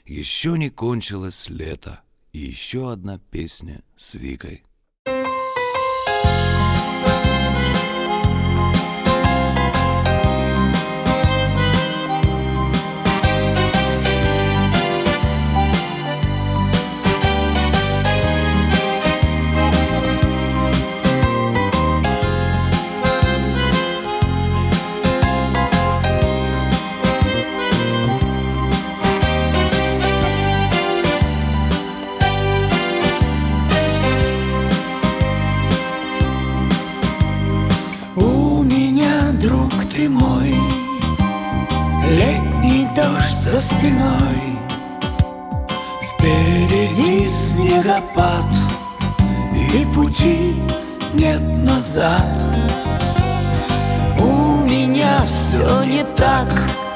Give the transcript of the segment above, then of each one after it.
Еще не кончилось лето, и еще одна песня с Викой. Друг ты мой, летний дождь за спиной, впереди снегопад, и пути нет назад. У меня все не так,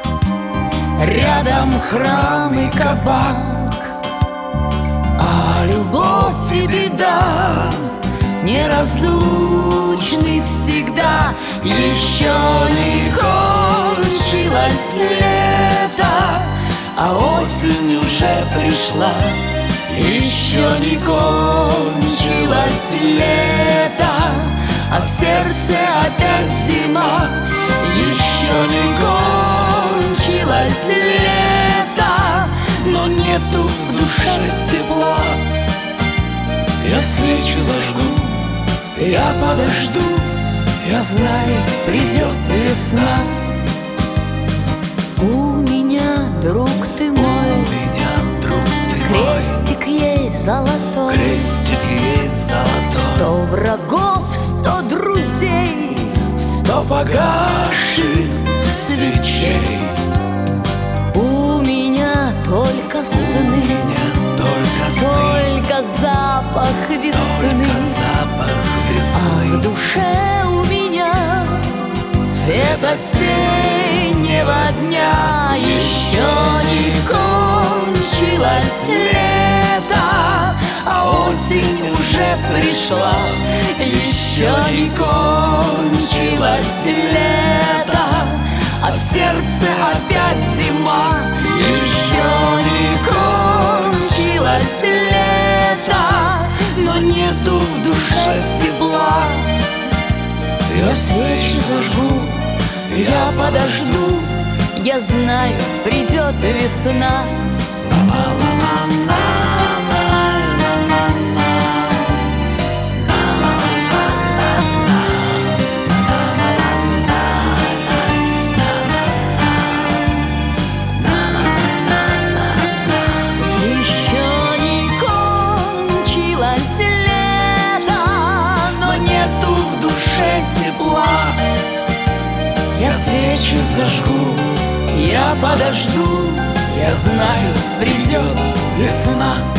рядом храм и кабак, а любовь и беда неразлучны всегда. Еще не кончилось лето, а осень уже пришла. Еще не кончилось лето, а в сердце опять зима. Еще не кончилось лето, но нету в душе тепла. Я свечи зажгу, я подожду, я знаю, придет весна. У меня, друг ты мой, у меня, друг ты крестик мой, есть золотой, крестик есть золотой. 100 врагов, 100 друзей, 100 погасших свечей. У меня только сны, у меня только сны, только запах весны, только запах а в весны. душе у меня Цвет осеннего дня. Еще не кончилось лето, а осень уже пришла. Еще не кончилось лето, а в сердце опять зима. Еще не кончилось лето, но нету в душе тепла. Я свечи зажгу, я подожду, я знаю, придет весна. Еще не кончилось лето, но нету в душе тепла. Я свечи зажгу, я подожду, я знаю, придет весна.